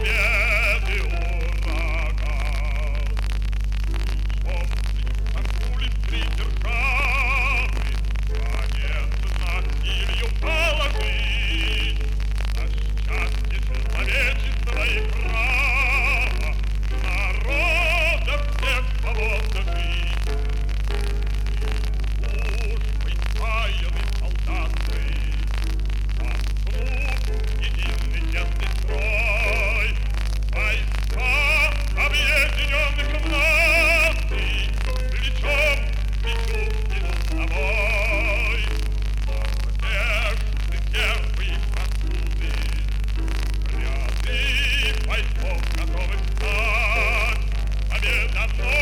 победы ураган. Шепчет, акули придержаны, конец на килью положить. За счастье человечества и права народа всех свободно жить. Уж припаянный солдаты, воткнут единый честный строй, войска объединенных наций плечом к плечу идут с тобой. Надежды первые французы, ряды бойцов готовы встать, победоносные